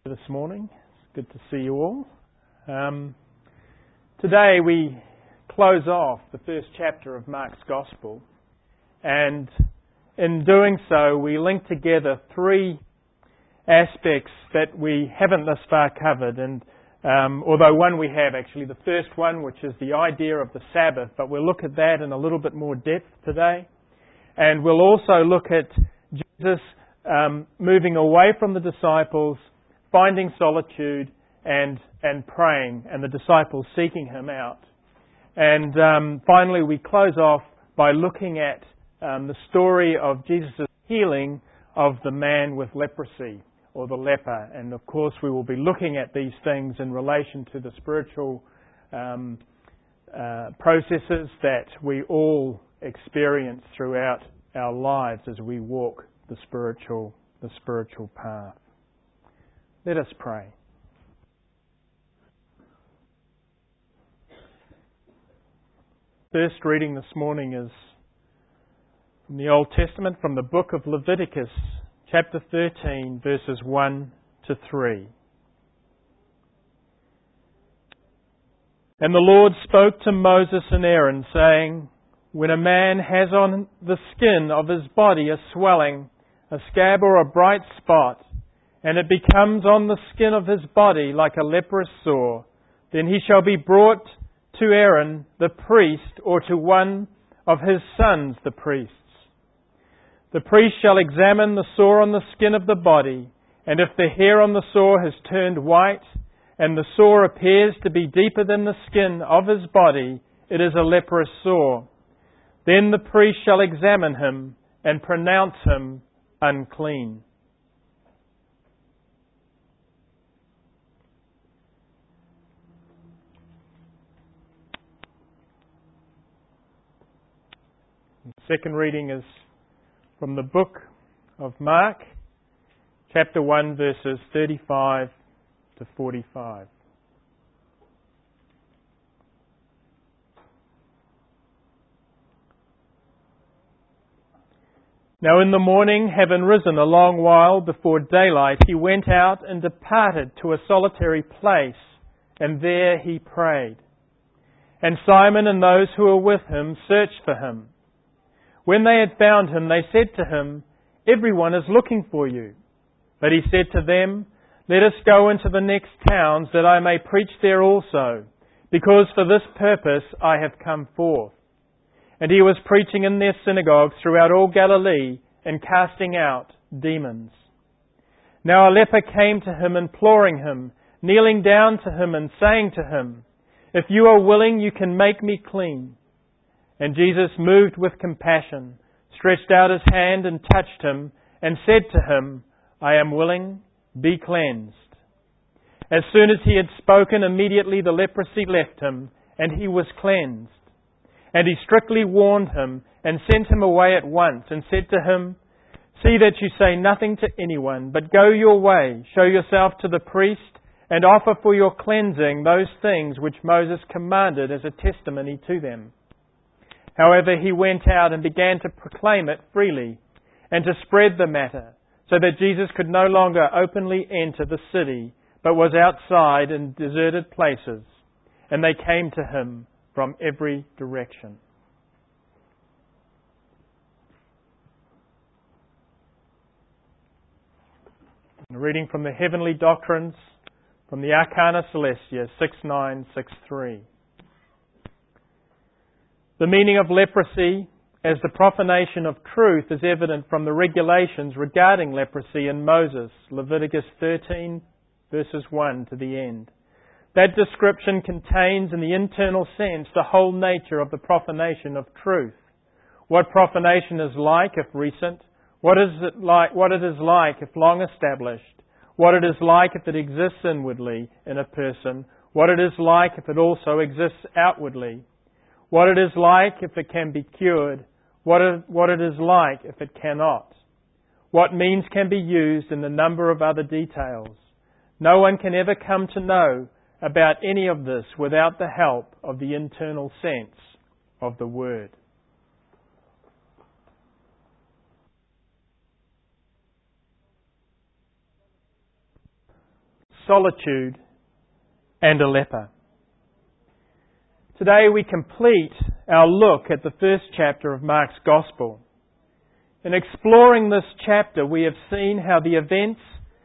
this morning. It's good to see you all. Today we close off the first chapter of Mark's Gospel, and in doing so we link together three aspects that we haven't thus far covered, and although one we have actually, the first one, which is the idea of the Sabbath, but we'll look at that in a little bit more depth today. And we'll also look at Jesus moving away from the disciples, finding solitude and praying, and the disciples seeking Him out. And finally we close off by looking at the story of Jesus' healing of the man with leprosy, or the leper. And of course we will be looking at these things in relation to the spiritual processes that we all experience throughout our lives as we walk the spiritual path. Let us pray. First reading this morning is from the Old Testament, from the book of Leviticus, chapter 13, verses 1 to 3. And the Lord spoke to Moses and Aaron, saying, when a man has on the skin of his body a swelling, a scab or a bright spot, and it becomes on the skin of his body like a leprous sore, then he shall be brought to Aaron the priest, or to one of his sons the priests. The priest shall examine the sore on the skin of the body, and if the hair on the sore has turned white, and the sore appears to be deeper than the skin of his body, it is a leprous sore. Then the priest shall examine him and pronounce him unclean. The second reading is from the book of Mark, chapter 1, verses 35 to 45. Now in the morning, having risen a long while before daylight, he went out and departed to a solitary place, and there he prayed. And Simon and those who were with him searched for him. When they had found him, they said to him, everyone is looking for you. But he said to them, let us go into the next towns, that I may preach there also, because for this purpose I have come forth. And he was preaching in their synagogues throughout all Galilee, and casting out demons. Now a leper came to him, imploring him, kneeling down to him and saying to him, if you are willing, you can make me clean. And Jesus, moved with compassion, stretched out his hand and touched him, and said to him, I am willing, be cleansed. As soon as he had spoken, immediately the leprosy left him, and he was cleansed. And he strictly warned him, and sent him away at once, and said to him, see that you say nothing to anyone, but go your way, show yourself to the priest, and offer for your cleansing those things which Moses commanded as a testimony to them. However, he went out and began to proclaim it freely, and to spread the matter, so that Jesus could no longer openly enter the city, but was outside in deserted places, and they came to him from every direction. A reading from the Heavenly Doctrines, from the Arcana Celestia, 6963. The meaning of leprosy as the profanation of truth is evident from the regulations regarding leprosy in Moses, Leviticus 13, verses 1 to the end. That description contains in the internal sense the whole nature of the profanation of truth. What profanation is like if recent, what it is like if long established, what it is like if it exists inwardly in a person, what it is like if it also exists outwardly, what it is like if it can be cured, what it is like if it cannot, what means can be used, and the number of other details. No one can ever come to know about any of this without the help of the internal sense of the Word. solitude, and a leper. Today we complete our look at the first chapter of Mark's Gospel. In exploring this chapter, we have seen how the events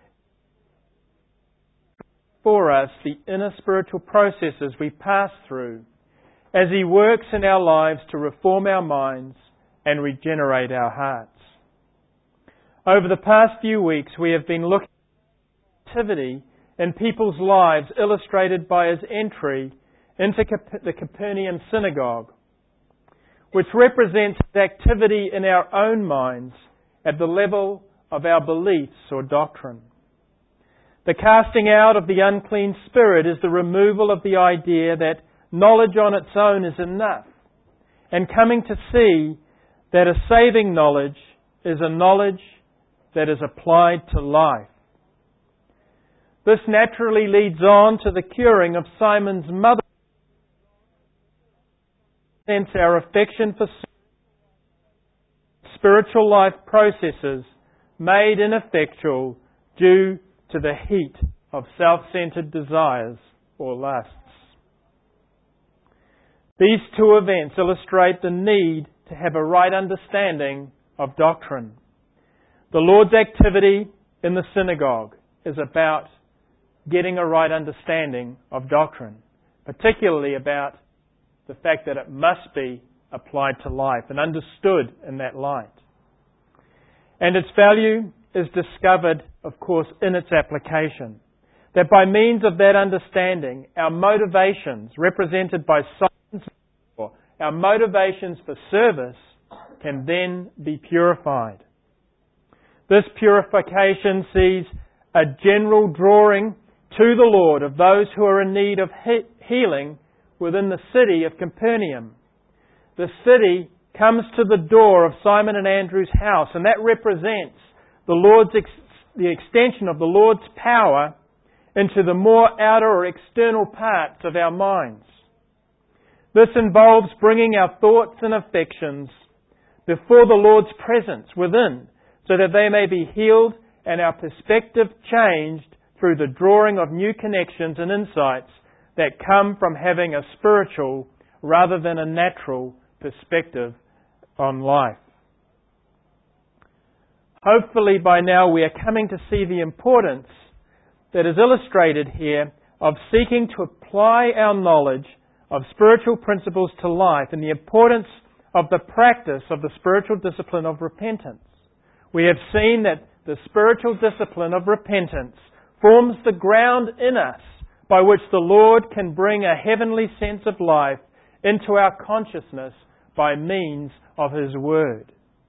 for us, the inner spiritual processes we pass through, as He works in our lives to reform our minds and regenerate our hearts. Over the past few weeks, we have been looking at activity in people's lives illustrated by His entry into the Capernaum synagogue, which represents His activity in our own minds at the level of our beliefs or doctrine. The casting out of the unclean spirit is the removal of the idea that knowledge on its own is enough, and coming to see that a saving knowledge is a knowledge that is applied to life. This naturally leads on to the curing of Simon's mother. Sense our affection for spiritual life processes made ineffectual due to the heat of self-centered desires or lusts. These two events illustrate the need to have a right understanding of doctrine. The Lord's activity in the synagogue is about getting a right understanding of doctrine, particularly about the fact that it must be applied to life and understood in that light. And its value is discovered, of course, in its application. That by means of that understanding, our motivations, represented by Simon's law, our motivations for service, can then be purified. This purification sees a general drawing to the Lord of those who are in need of healing within the city of Capernaum. The city comes to the door of Simon and Andrew's house, and that represents the extension of the Lord's power into the more outer or external parts of our minds. This involves bringing our thoughts and affections before the Lord's presence within, so that they may be healed and our perspective changed through the drawing of new connections and insights that come from having a spiritual rather than a natural perspective on life. Hopefully by now we are coming to see the importance that is illustrated here of seeking to apply our knowledge of spiritual principles to life and the importance of the practice of the spiritual discipline of repentance. We have seen that the spiritual discipline of repentance forms the ground in us by which the Lord can bring a heavenly sense of life into our consciousness by means of His Word.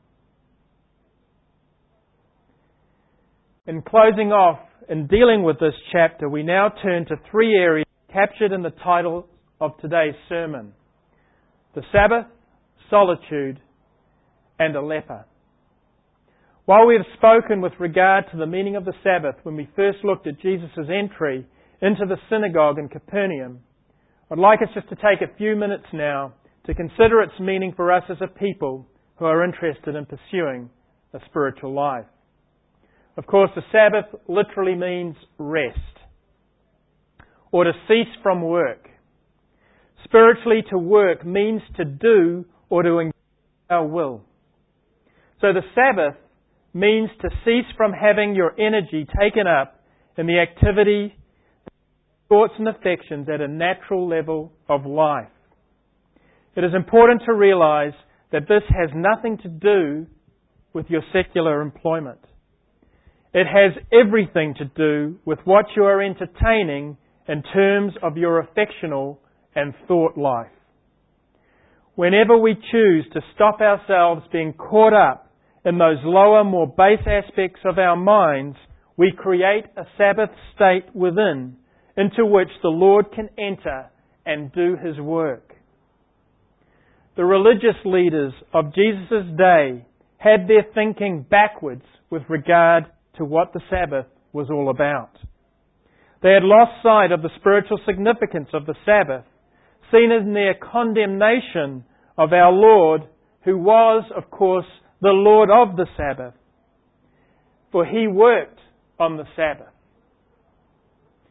In closing off and dealing with this chapter, we now turn to three areas captured in the title of today's sermon: the Sabbath, solitude, and a leper. While we have spoken with regard to the meaning of the Sabbath when we first looked at Jesus' entry into the synagogue in Capernaum, I'd like us just to take a few minutes now to consider its meaning for us as a people who are interested in pursuing a spiritual life. Of course, the Sabbath literally means rest, or to cease from work. Spiritually, to work means to do or to engage our will. So the Sabbath means to cease from having your energy taken up in the activity, thoughts and affections at a natural level of life. It is important to realize that this has nothing to do with your secular employment. It has everything to do with what you are entertaining in terms of your affectional and thought life. Whenever we choose to stop ourselves being caught up in those lower, more base aspects of our minds, we create a Sabbath state within into which the Lord can enter and do His work. The religious leaders of Jesus' day had their thinking backwards with regard to what the Sabbath was all about. They had lost sight of the spiritual significance of the Sabbath, seen in their condemnation of our Lord, who was, of course, the Lord of the Sabbath, for He worked on the Sabbath.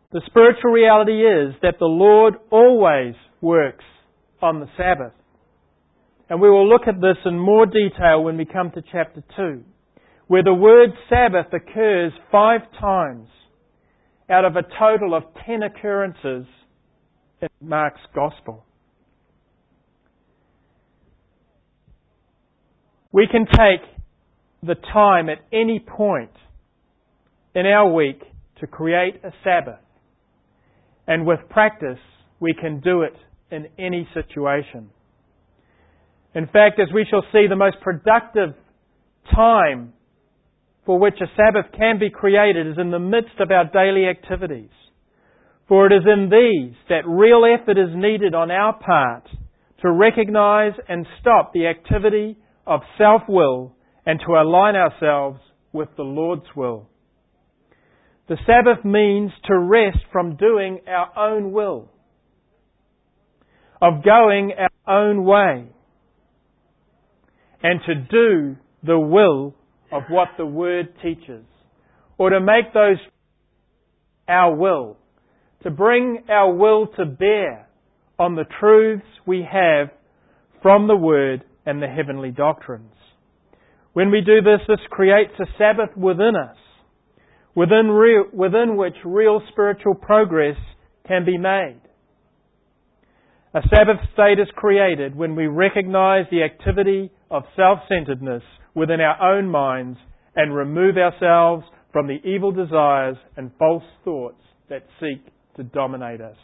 The spiritual reality is that the Lord always works on the Sabbath. And we will look at this in more detail when we come to chapter 2, where the word Sabbath occurs 5 times out of a total of 10 occurrences in Mark's Gospel. We can take the time at any point in our week to create a Sabbath. And with practice, we can do it in any situation. In fact, as we shall see, the most productive time for which a Sabbath can be created is in the midst of our daily activities. For it is in these that real effort is needed on our part to recognize and stop the activity of self-will and to align ourselves with the Lord's will. The Sabbath means to rest from doing our own will, of going our own way, and to do the will of what the Word teaches, or to make those our will, to bring our will to bear on the truths we have from the Word and the heavenly doctrines. When we do this, this creates a Sabbath within us, within which real spiritual progress can be made. A Sabbath state is created when we recognize the activity of self-centeredness within our own minds and remove ourselves from the evil desires and false thoughts that seek to dominate us.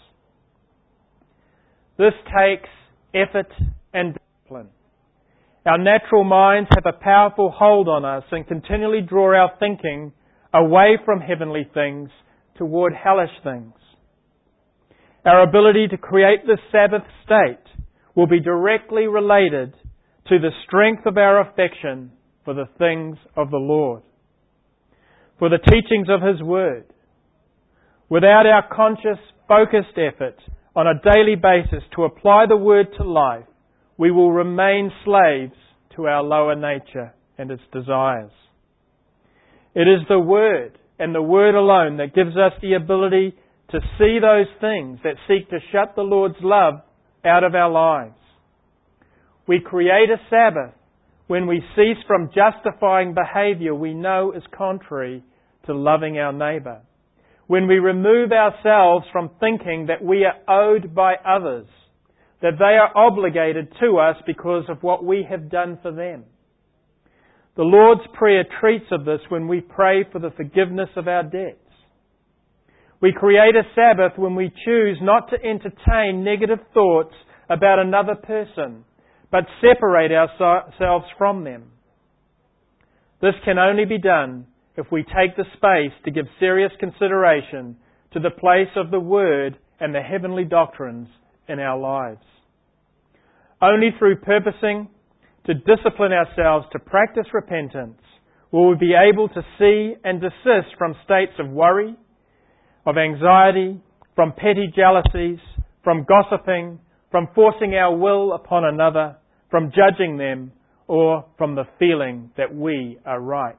This takes effort and discipline. Our natural minds have a powerful hold on us and continually draw our thinking away from heavenly things toward hellish things. Our ability to create this Sabbath state will be directly related to the strength of our affection for the things of the Lord, for the teachings of His Word. Without our conscious, focused effort on a daily basis to apply the Word to life, we will remain slaves to our lower nature and its desires. It is the Word and the Word alone that gives us the ability to see those things that seek to shut the Lord's love out of our lives. We create a Sabbath when we cease from justifying behaviour we know is contrary to loving our neighbour. When we remove ourselves from thinking that we are owed by others, that they are obligated to us because of what we have done for them. The Lord's Prayer treats of this when we pray for the forgiveness of our debts. We create a Sabbath when we choose not to entertain negative thoughts about another person, but separate ourselves from them. This can only be done if we take the space to give serious consideration to the place of the Word and the heavenly doctrines in our lives. Only through purposing to discipline ourselves to practice repentance will we be able to see and desist from states of worry, of anxiety, from petty jealousies, from gossiping, from forcing our will upon another, from judging them, or from the feeling that we are right.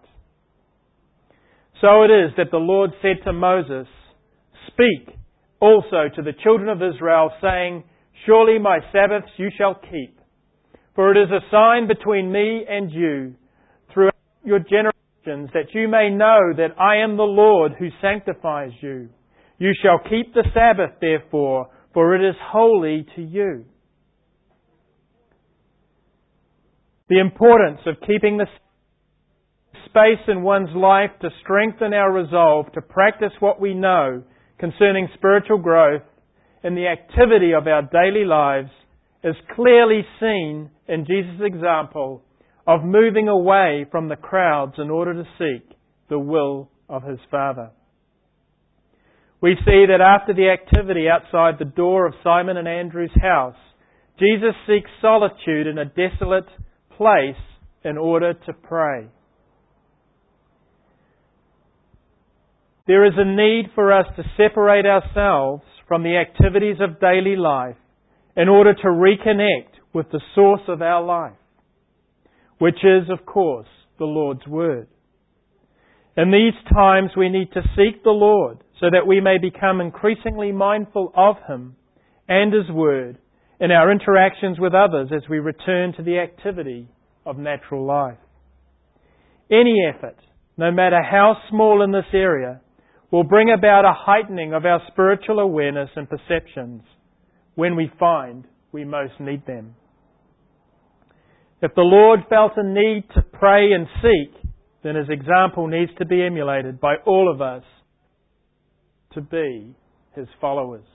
So it is that the Lord said to Moses, "Speak also to the children of Israel, saying, Surely my Sabbaths you shall keep. For it is a sign between me and you throughout your generations, that you may know that I am the Lord who sanctifies you. You shall keep the Sabbath, therefore, for it is holy to you." The importance of keeping the space in one's life to strengthen our resolve to practice what we know concerning spiritual growth in the activity of our daily lives is clearly seen in Jesus' example of moving away from the crowds in order to seek the will of His Father. We see that after the activity outside the door of Simon and Andrew's house, Jesus seeks solitude in a desolate place in order to pray. There is a need for us to separate ourselves from the activities of daily life in order to reconnect with the source of our life, which is, of course, the Lord's Word. In these times we need to seek the Lord so that we may become increasingly mindful of Him and His Word in our interactions with others as we return to the activity of natural life. Any effort, no matter how small in this area, will bring about a heightening of our spiritual awareness and perceptions when we find we most need them. If the Lord felt a need to pray and seek, then His example needs to be emulated by all of us to be His followers.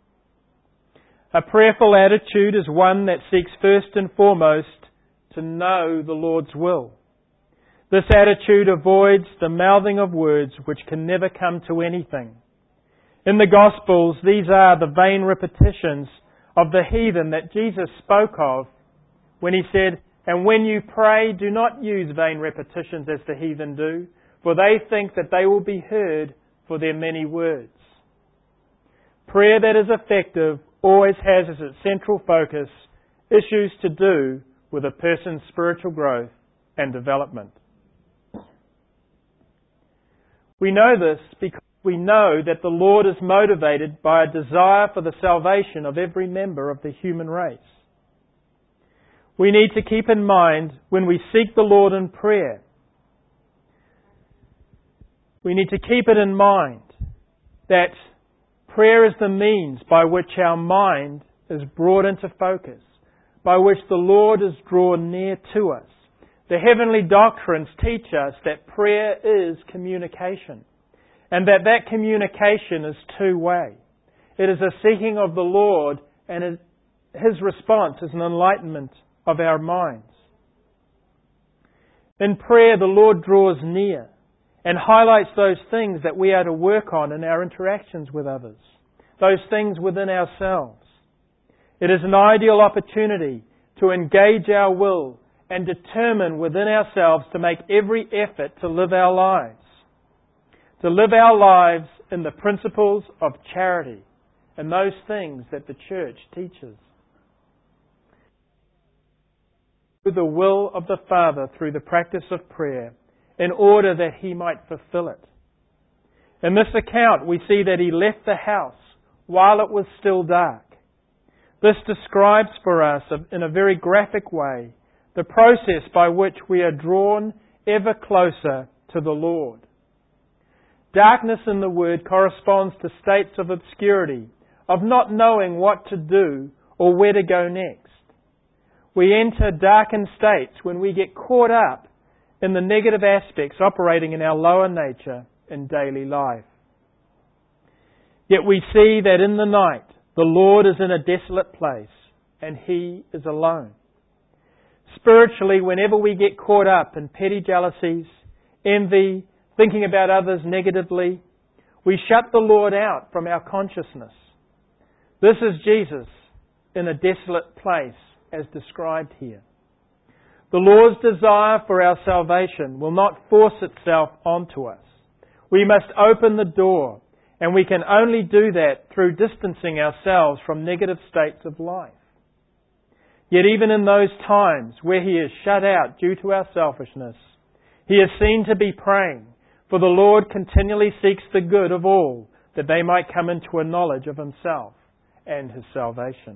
A prayerful attitude is one that seeks first and foremost to know the Lord's will. This attitude avoids the mouthing of words which can never come to anything. In the Gospels, these are the vain repetitions of the heathen that Jesus spoke of when He said, "And when you pray, do not use vain repetitions as the heathen do, for they think that they will be heard for their many words." Prayer that is effective always has as its central focus issues to do with a person's spiritual growth and development. We know this because we know that the Lord is motivated by a desire for the salvation of every member of the human race. We need to keep in mind when we seek the Lord in prayer, we need to keep it in mind that prayer is the means by which our mind is brought into focus, by which the Lord is drawn near to us. The heavenly doctrines teach us that prayer is communication, and that communication is two-way. It is a seeking of the Lord, and His response is an enlightenment of our minds. In prayer, the Lord draws near and highlights those things that we are to work on in our interactions with others, those things within ourselves. It is an ideal opportunity to engage our will and determine within ourselves to make every effort to live our lives. To live our lives in the principles of charity and those things that the church teaches. The will of the Father through the practice of prayer in order that He might fulfill it. In this account we see that He left the house while it was still dark. This describes for us in a very graphic way the process by which we are drawn ever closer to the Lord. Darkness in the Word corresponds to states of obscurity, of not knowing what to do or where to go next. We enter darkened states when we get caught up in the negative aspects operating in our lower nature in daily life. Yet we see that in the night, the Lord is in a desolate place and He is alone. Spiritually, whenever we get caught up in petty jealousies, envy, thinking about others negatively, we shut the Lord out from our consciousness. This is Jesus in a desolate place as described here. The Lord's desire for our salvation will not force itself onto us. We must open the door, and we can only do that through distancing ourselves from negative states of life. Yet even in those times where He is shut out due to our selfishness, He is seen to be praying, for the Lord continually seeks the good of all, that they might come into a knowledge of Himself and His salvation.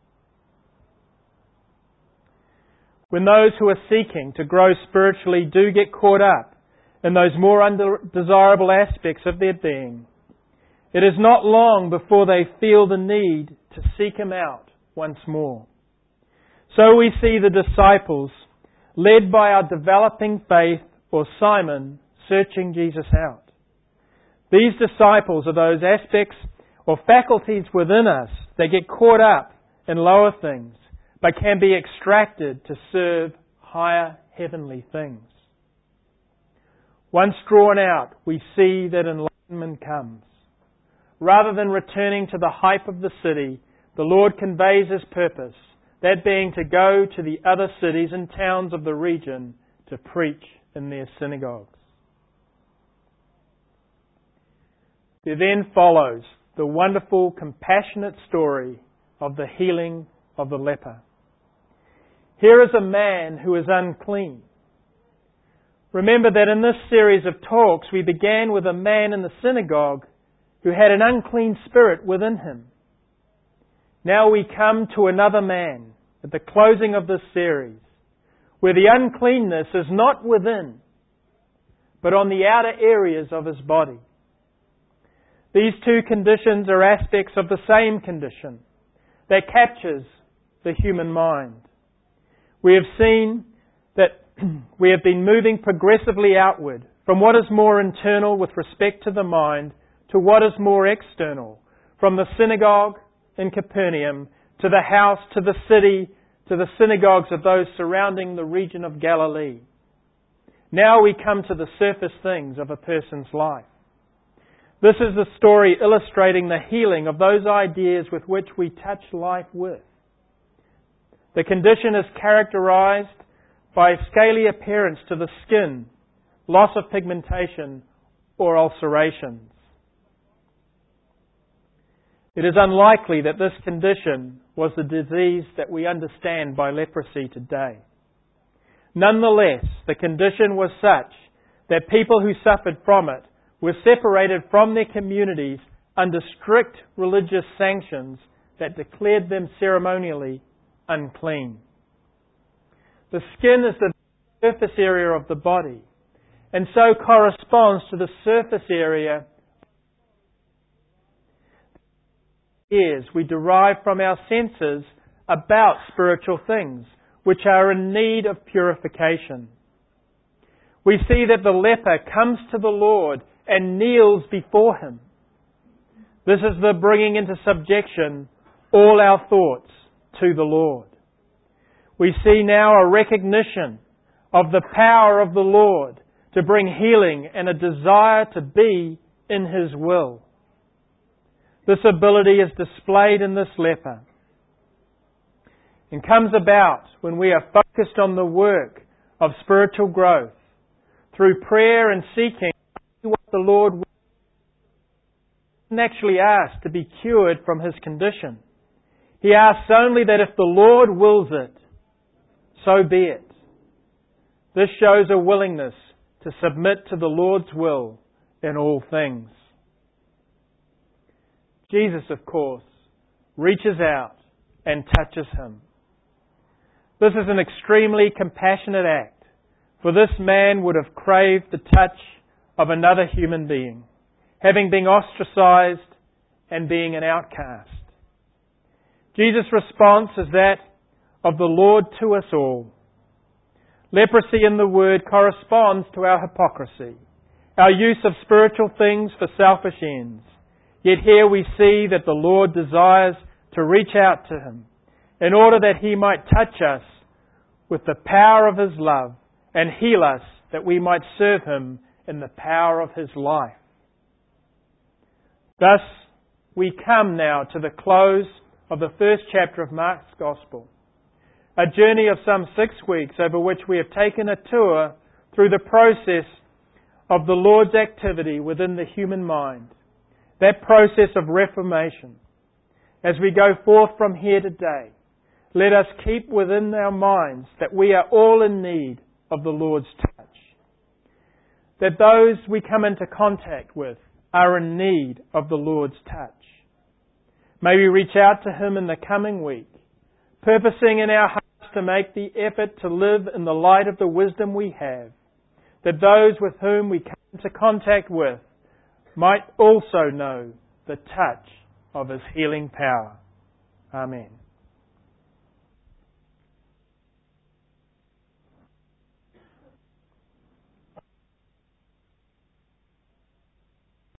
When those who are seeking to grow spiritually do get caught up in those more undesirable aspects of their being, it is not long before they feel the need to seek Him out once more. So we see the disciples, led by our developing faith, or Simon, searching Jesus out. These disciples are those aspects or faculties within us that get caught up in lower things, but can be extracted to serve higher heavenly things. Once drawn out, we see that enlightenment comes. Rather than returning to the hype of the city, the Lord conveys His purpose, that being to go to the other cities and towns of the region to preach in their synagogues. There then follows the wonderful, compassionate story of the healing of the leper. Here is a man who is unclean. Remember that in this series of talks we began with a man in the synagogue who had an unclean spirit within him. Now we come to another man at the closing of this series, where the uncleanness is not within, but on the outer areas of his body. These two conditions are aspects of the same condition that captures the human mind. We have seen that we have been moving progressively outward from what is more internal with respect to the mind to what is more external, from the synagogue in Capernaum to the house, to the city, to the synagogues of those surrounding the region of Galilee. Now we come to the surface things of a person's life. This is the story illustrating the healing of those ideas with which we touch life with. The condition is characterized by a scaly appearance to the skin, loss of pigmentation, or ulcerations. It is unlikely that this condition was the disease that we understand by leprosy today. Nonetheless, the condition was such that people who suffered from it were separated from their communities under strict religious sanctions that declared them ceremonially unclean. The skin is the surface area of the body, and so corresponds to the surface area we derive from our senses about spiritual things, which are in need of purification. We see that the leper comes to the Lord and kneels before Him. This is the bringing into subjection all our thoughts to the Lord. We see now a recognition of the power of the Lord to bring healing and a desire to be in His will. This ability is displayed in this leper and comes about when we are focused on the work of spiritual growth through prayer and seeking what the Lord will. He doesn't actually ask to be cured from his condition. He asks only that if the Lord wills it, so be it. This shows a willingness to submit to the Lord's will in all things. Jesus, of course, reaches out and touches him. This is an extremely compassionate act, for this man would have craved the touch of another human being, having been ostracized and being an outcast. Jesus' response is that of the Lord to us all. Leprosy in the word corresponds to our hypocrisy, our use of spiritual things for selfish ends. Yet here we see that the Lord desires to reach out to him in order that he might touch us with the power of his love and heal us that we might serve him in the power of his life. Thus, we come now to the close of the first chapter of Mark's Gospel, a journey of some 6 weeks over which we have taken a tour through the process of the Lord's activity within the human mind, that process of reformation. As we go forth from here today, let us keep within our minds that we are all in need of the Lord's touch, that those we come into contact with are in need of the Lord's touch. May we reach out to Him in the coming week, purposing in our hearts to make the effort to live in the light of the wisdom we have, that those with whom we come into contact with might also know the touch of His healing power. Amen.